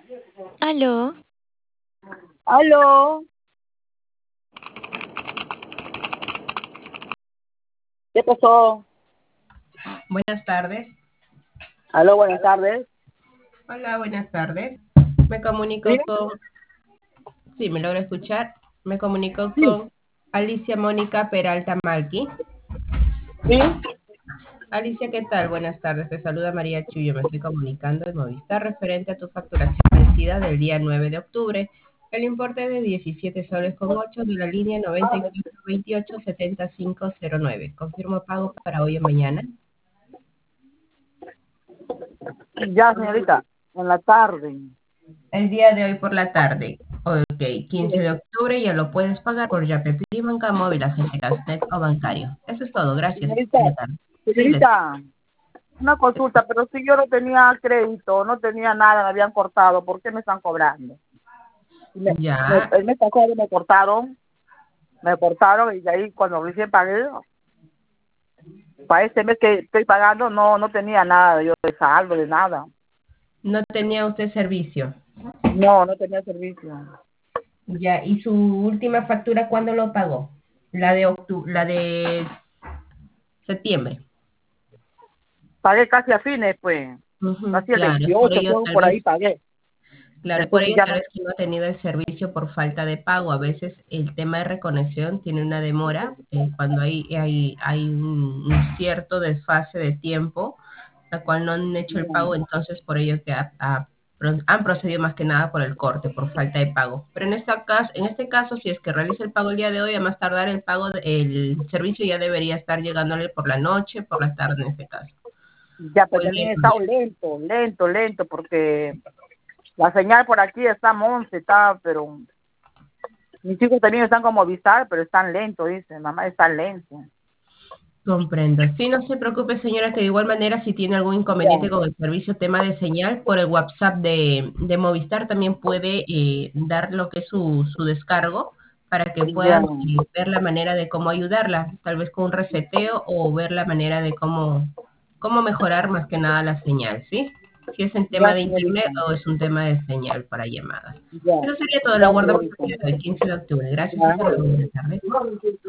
Aló, Aló, ¿qué pasó? Buenas tardes. Aló, buenas tardes. Hola, buenas tardes. Me ¿Sí? comunico con, sí, me logro escuchar. Me comunico Sí, con Alicia Mónica Peralta Malqui. sí. Alicia, ¿qué tal? Buenas tardes. Te saluda María Chuyo. Me estoy comunicando de Movistar referente a tu facturación vencida del día 9 de octubre. El importe de 17 soles con 8 de la línea 94287509. Confirmo pago para hoy o mañana. Ya, señorita, en la tarde. El día de hoy por la tarde. Ok, 15 de octubre ya lo puedes pagar por Yape, Banca Móvil, agente Gasnet o bancario. Eso es todo. Gracias. Señorita, Buenas tardes. Sí, les señorita, una consulta, pero si yo no tenía crédito, no tenía nada, me habían cortado, ¿por qué me están cobrando? ya. El mes pasado me cortaron y de ahí cuando recién pagué, para este mes que estoy pagando no tenía nada, yo de saldo, de nada. No tenía usted servicio. No tenía servicio. Ya. ¿Y su última factura cuándo lo pagó? La de octubre, la de septiembre. Pagué casi a fines, pues, Ujú, casi el claro, es por 28, ello creo, tal por ahí vez. pagué. Claro, por Entonces ello ya tal no. vez que no ha tenido el servicio por falta de pago. A veces el tema de reconexión tiene una demora cuando hay un cierto desfase de tiempo, la cual no han hecho el pago, entonces por ello que han procedido más que nada por el corte, por falta de pago. Pero en este caso, si es que realiza el pago el día de hoy, a más tardar el pago, el servicio ya debería estar llegándole por la noche, por la tarde en este caso. Ya, O pero el día también he de estado mañana. lento, porque la señal por aquí está Monse, está, pero mis hijos también están como Vistar, pero están lentos, dice, mamá, está lento. Comprendo. Sí, no se preocupe, señora, que de igual manera, si tiene algún Ya, inconveniente con el servicio tema de señal, por el WhatsApp de Movistar también puede dar lo que es su descargo para que ya, puedan ver la manera de cómo ayudarla, tal vez con un reseteo o ver la manera de cómo mejorar más que nada la señal, ¿sí? Si es en tema ya, de internet señorita, o es un tema de señal para llamadas. ya, Eso sería todo. Lo ya, guardamos señorita, el 15 de octubre. Gracias. ya. Hasta luego. Buenas tardes.